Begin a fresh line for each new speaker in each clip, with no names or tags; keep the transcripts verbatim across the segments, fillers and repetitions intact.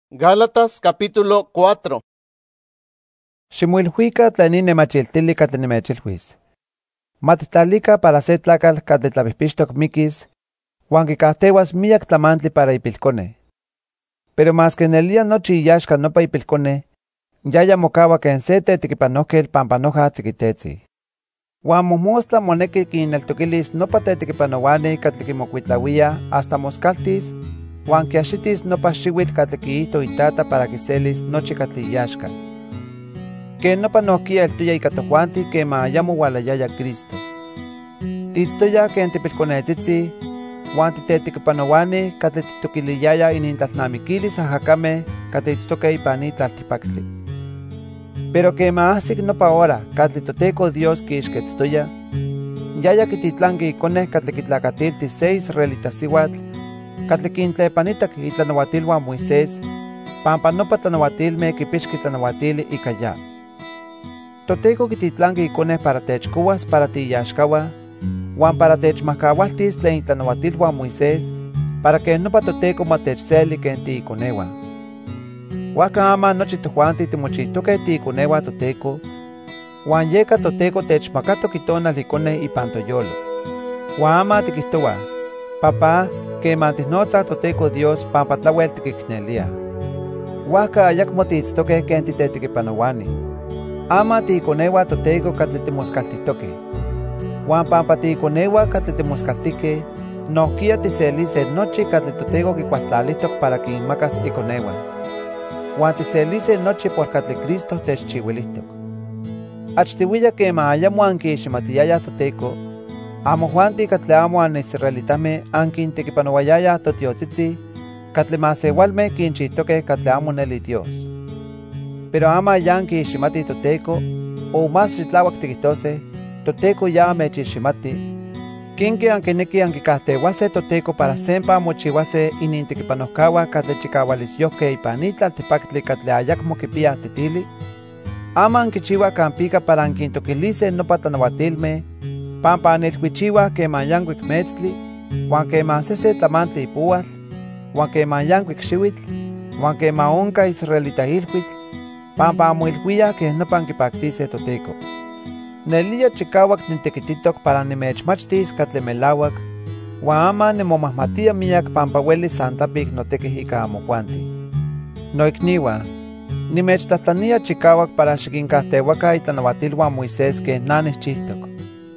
Gálatas capítulo cuatro.
Ximoilhuica tlanin nemachiltili catli nimechilhuis. Matitlalica para se tlacal catli tlapihpixtok mikis, huan kicahtiuas miak tlamantli para ipilcone. Pero mas que nelia nochi iyaxka nopa ipilcone, yaya mocaua ken se tetequipanohquel pampa noja tziquitetzi. Huan mojmostla moneki kinneltoquilis nopa tetequipanouani catli kimocuitlauia hasta moscaltis, huan kiaxitis nopa xiuitl catli kiihto itata para kiselis nochi catli iyaxka. Ken nopa nohkia eltoya ika tojuanti kema ayamo ualayaya Cristo. Tiitztoya ken tipilconetzitzi, huan titetequipanouani catli titoquiliyaya inintlalnamiquilis ajakameh catli itztokeh ipan ni tlaltipactli. Pero kema ahsic nopa hora catli Toteco Dios kiixquetztoya, yaya kititlanki iconeh catli kitlacatilti se israelita siuatl catli kintlepanitak itlanauatiluan Moisés, pampa nopa tlanauatilmeh kipixki tlanauatili ika ya. Toteco kititlanki iconeh para techcouas para tiiyaxkauah, huan para techmahkaualtis tlen itlanauatiluan Moisés, para ken nopa Toteco matechseli ken tiiconeuan. Huajka ama nochi tojuanti timochihtoqueh tiiconeuan Toteco, huan yeka Toteco techmacatok itonal iconeh ipan toyolo. Huan ama tikihtoua: Papá, kema tihnotzah Toteco Dios pampa tlauel tikicneliah. Huajka ayakmo tiitztoqueh ken titetequipanouani. Ama tiiconeuan Toteco catli timoscaltihtoqueh. Huan pampa tiiconeuan catli timoscaltihqueh, nohkia tiselise nochi catli Toteco kikualtlalihtok para kinmacas iconeuan. Huan tiselise nochi por catli Cristo techchiuilihtok. Achtiuiya kema ayamo anquiiximatiyayah Toteco, amojuanti catli amo anisraelitameh anquintequipanouayayah totiotzitzi, catli maseualmeh quinchihtoqueh catli amo neli Dios. Pero ama ya anquiiximati Toteco, o mas xitlauac tiquihtoseh, Toteco ya amechiximati, quinqui anquineki anquicahteuase Toteco para sempa mochiuase inintequipanohcauah catli chicaualisyohqueh ipan ni tlaltipactli catli ayacmo kipiah titili, ama anquichiuah campika para anquintoquilise nopa tlanauatilmeh, pampa anilhuichiuah kema yancuic metztli, huan kema sese tlamantli ipouatl, huan kema yancuic xiuitl, huan kema onca israelita ilhuitl, pampa amoilhuiah ken nopa anquipactiseh Toteco. Nelia chicauac nintequititok para nimechmachtis catli melauac, huan ama nimomahmatia miak pampa uelis san tlapic notequih ika amojuanti. Noicniuah, nimechtlahtlania chicauac para xiquincahtiuaca itlanauatiluan Moisés ken na nichihtok.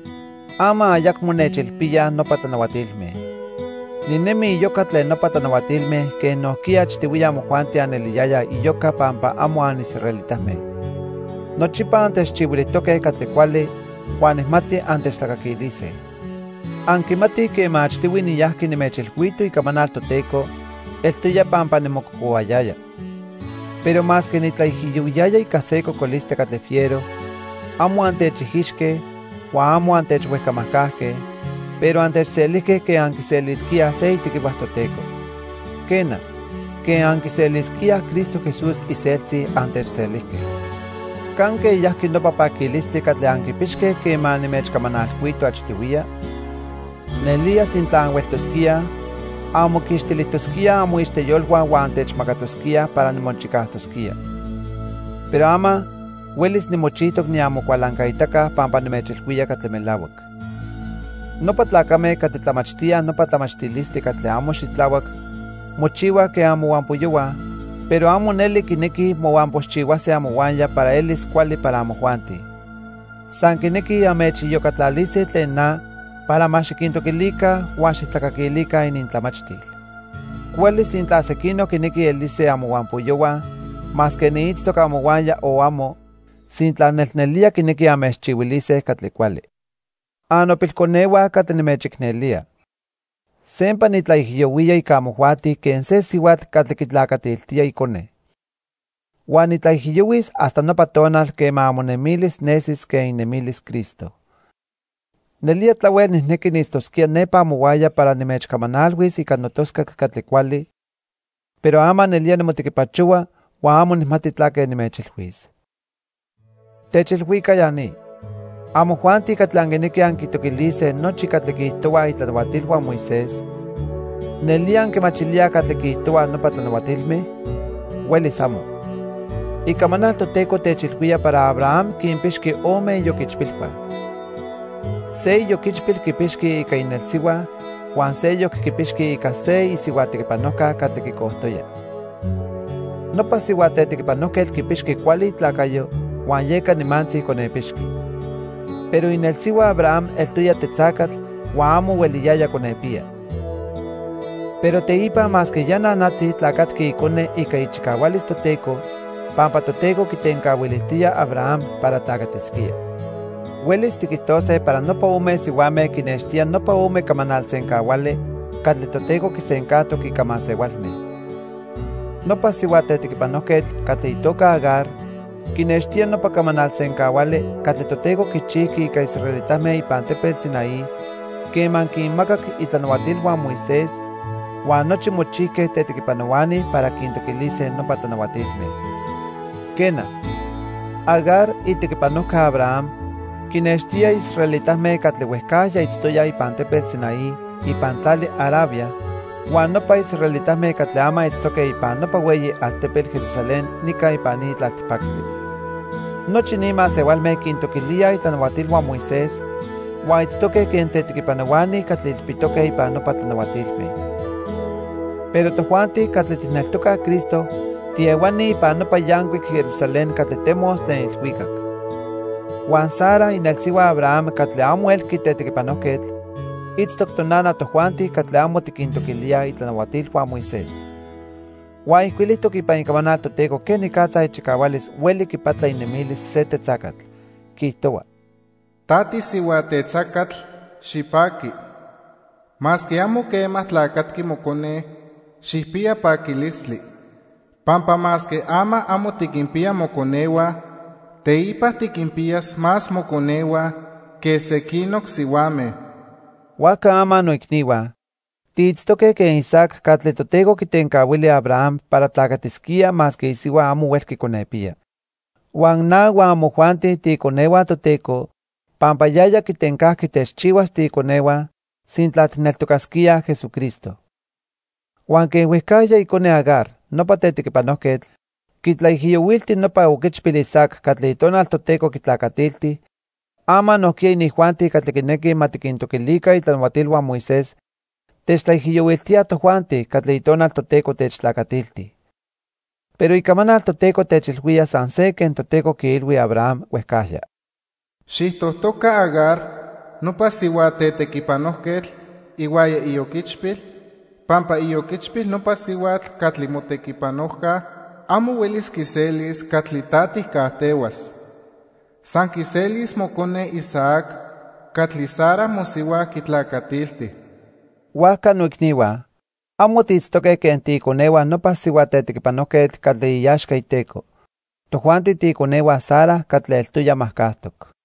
Ama ayacmo nechilpiyah nopa tlanauatilmeh. Ninemi iyoka tlen nopa tlanauatilmeh ken nohkia achtiuiya amojuanti aneliyaya iyoka pampa amo anisraelitameh. Nochipa antechchiuilihtoqueh catli kuali, huan nihmati antechtlacaquiliseh. Anquimatih kema achtiui niyahki nimechilhuito icamanal Toteco, eltoya pampa nimococouayaya. Pero mas que nitlaihiyuiyaya ika se cocoliste catli fiero, amo antechihixqueh, huan amo antechuehcamahcahqueh, pero antechselihqueh que anquiselisquiah se itequiuah Toteco. Quena, que anquiselisquiah Cristo Jesús iseltzi antechselihqueh. Canque yahki nopa paquilistli catli anquipixqueh kema nimechcamanalhuito achtiuiya, nelia sintla anhueltosquiah, amo quixtilihtoskiah amoixteyolhuan huan techmacatosquiah para nimochicahtosquia. Pero ama, uelis nimochihtok ni amo cualancaitacah pampa nimechilhuia catli melauac. Nopa tlacameh catli tlamachtiah nopa tlamachtilistli catli amo xitlauac, mochiuah ke amo uampoyouah, pero amo neli kineki mouampoxchiuase amohuanya para elis kuali para amojuanti. San kineki amechiyokatlalise tlen na, para ma xiquintoquilica huan xitlacaquilica inintlamachtil. Kuali sintla sequino kineki elise amohuampoyouah, mas que niitztok amohuanya o amo, sintla nelnelia kineki amechchiuilise catli kuali. Anopilconeuah catli nimechicnelia. Sempa nitlaihiyouia ika amojuanti ken se siuatl catli kitlacatiltia iconeh. Huan nitlaihiyouis hasta nopa tonal kema amonemilis nesis ken inemilis Cristo. Nelia tlauel nihneki niistosquia nepa amouaya para nimechcamanalhuis ika notoscac catli kuali, pero ama nelia nimotequipachoua huan amo nihmati tlake nimechilhuis. Techilhuica yani, amojuanti catli anquineki anquitoquilise nochi catli quihtoua itlanauatiluan Moisés, nelia anquimachiliah catli quihtoua nopa tlanauatilmeh, Huelis amo. Ikamanal toTeko techilhuia para Abraham quinpixki ome yokichpilhua. Se yokichpil kipixki ika inelsiwa, huan se yokipixki ika se isiuatekipanohka katli kikohtoya. Nopa siuatetekipanohketl kipixki kuali tlakayo, huan yeka nimantzi konepixki. Pero inelsiwa Abraham eltuya tetzakatl, huan amo ueliyaya konepia. Pero teipa mas que ya nanatzi tlakatki ikone ika ichikahualis toTeko, pampa toTeko kitenkauilihtiya Abraham para tlakatiskia. Huelis tikihtose para nopa ome siuameh kinextia nopa ome kamanalsenkauali katli toTeko kisenkatok ika masewalmeh. Nopa siuatetekipanohketl katli itoka Agar kinextia nopa kamanalsenkauali katli toTeko kichihki ika israelitameh ipan tepetl Sinaí keman kinmakak itlanauatilhuan Moisés huan nochi mochihkeh tetekipanouani para kintokilise nopa tlanauatilmeh. Kena, Agar itekipanohka Abraham kinextia israelitameh katli uehkaya itztoya ipan tepetl Sinaí ipan tlali Arabia, huan nopa israelitameh katli ama itztokeh ipan nopa ueyi altepetl Jerusalén nika ipan ni tlaltipaktli. Nochi ni masewalmeh kintokilia itlanauatilhuan Moisés, huan itztokeh ken tetekipanouani katli ilpitokeh ipan nopa tlanauatilmeh. Pero tojuanti katli tineltokah Cristo, tiewani ipan nopa yankuik Jerusalén katli temos tlen ilhuikak. Huan Sara inelsiwa Abraham katli amo elki tetekipanohketl, itztok tonana tojuanti katli amo tikintokilia itlanauatilhuan Moisés. Huan ihkuilihtok ipan ikamanal toTeko kenikatza ichikaualis ueli kipatla inemilis se tetzakatl, kihtoua:
Tati siuatetzakatl xipaki, maski amo kemah tlakatki mokone, xihpia pakilistli, pampa maski ama amo tikimpia mokonewa, teipa tikimpias mas mokonewa que sekinok siuameh.
Huaka ama noikniwa, tiitztokeh ken Isaac katli toTeko kitenkauili Abraham para tlakatiskia maski isiua amo uelki konepia. Huan na huan amojuanti tiikonewa toTeko, pampa yaya kitenkahki techchiuas tiikonewa sintla tineltokaskia Jesucristo. Huan ken uehkaya ikone Agar, nopa tetekipanohketl, kitlaihiyouilti nopa okichpil Isaac katli itonal toTeko kitlakatilti, ama nohkia inijuanti katli kineki ma tikintokilika itlanauatilhuan Moisés, techtlaihiyouiltia tojuanti katli itonal toTeko techtlakatilti. Pero ikamanal toTeko techilhuia san se ken toTeko kiilhui Abraham uehkaya:
Xihtohtoka Agar, nopa siuatetekipanohketl iuaya iokichpil, pampa iokichpil nopa siuatl katli motekipanohka amo uelis kiselis katli tatih kahteuas. San kiselis mokone Isaac katli Sara mosiua kitlakatilti.
Huaka noikniwa, amo tiitztokeh ken tiikonewa nopa siuatetekipanohketl katli iyaxka iTeko. Tojuanti tiikonewa Sara katli eltoya mahkahtok.